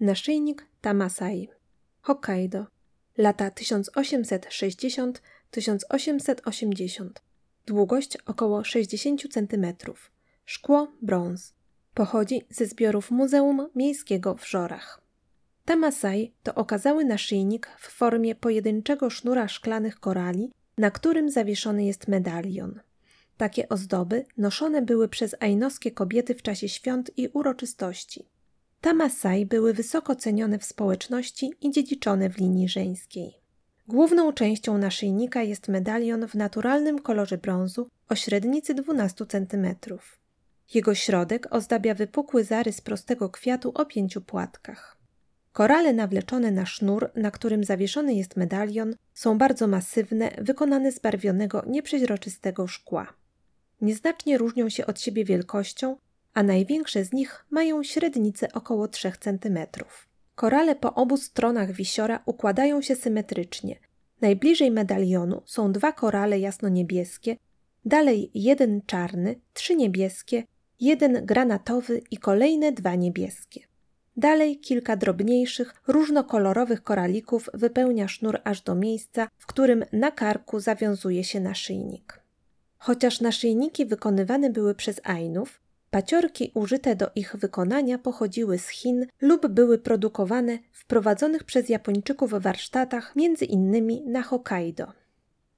Naszyjnik Tamasai. Hokkaido. Lata 1860–1880. Długość około 60 cm. Szkło, brąz. Pochodzi ze zbiorów Muzeum Miejskiego w Żorach. Tamasai to okazały naszyjnik w formie pojedynczego sznura szklanych korali, na którym zawieszony jest medalion. Takie ozdoby noszone były przez ainoskie kobiety w czasie świąt i uroczystości. Tamasai były wysoko cenione w społeczności i dziedziczone w linii żeńskiej. Główną częścią naszyjnika jest medalion w naturalnym kolorze brązu o średnicy 12 cm. Jego środek ozdabia wypukły zarys prostego kwiatu o 5 płatkach. Korale nawleczone na sznur, na którym zawieszony jest medalion, są bardzo masywne, wykonane z barwionego, nieprzeźroczystego szkła. Nieznacznie różnią się od siebie wielkością, a największe z nich mają średnicę około 3 cm. Korale po obu stronach wisiora układają się symetrycznie. Najbliżej medalionu są 2 korale jasno-niebieskie, dalej 1 czarny, 3 niebieskie, 1 granatowy i kolejne 2 niebieskie. Dalej kilka drobniejszych, różnokolorowych koralików wypełnia sznur aż do miejsca, w którym na karku zawiązuje się naszyjnik. Chociaż naszyjniki wykonywane były przez Ainów, paciorki użyte do ich wykonania pochodziły z Chin lub były produkowane w prowadzonych przez Japończyków warsztatach, między innymi na Hokkaido.